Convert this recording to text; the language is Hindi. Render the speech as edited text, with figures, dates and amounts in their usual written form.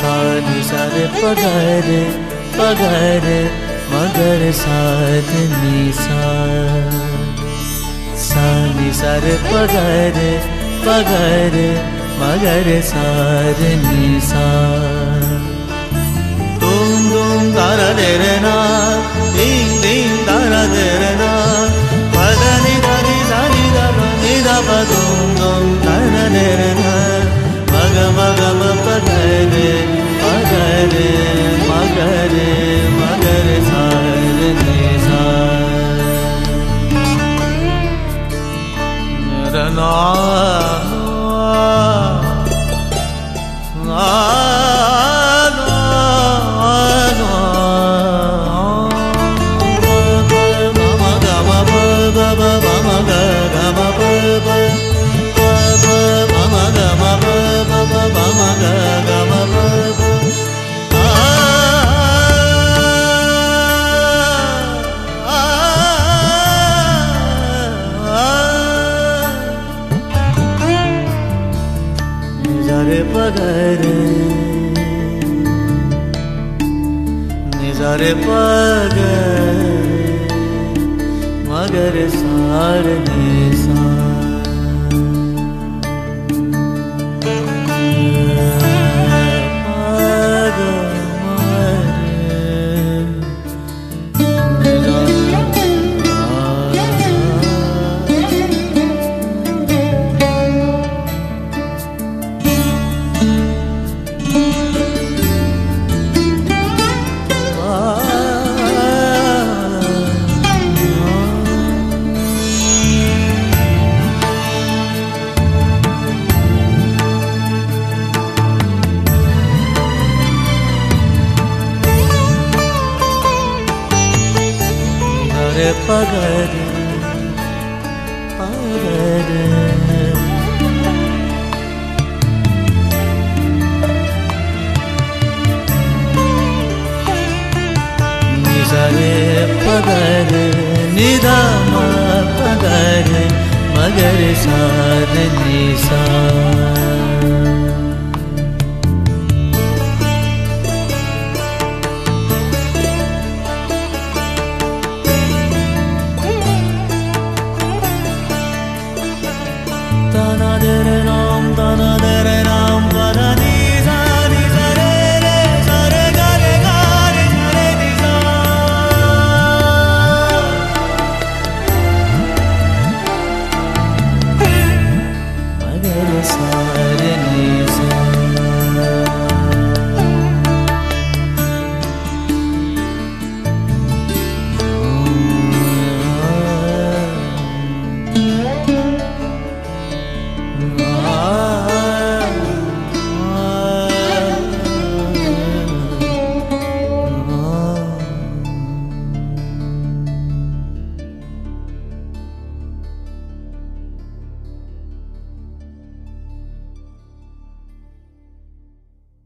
सा नि सा रे पगर पगर मगर सा नि सा नि सा रे पगर पगर मगर सा नि सा तुम तारा दे रे ना दीं दीं तारा दे रे ना पद नि दा नि सा नि दा पा तुम तारा दे रे ना मग मग म पगर पगर मगर मगर सा नि सा ना पगर निजारे पगर मगर सार नि सा पगर पगर निजा रे पगर निधा म पगर मगर सा नि सा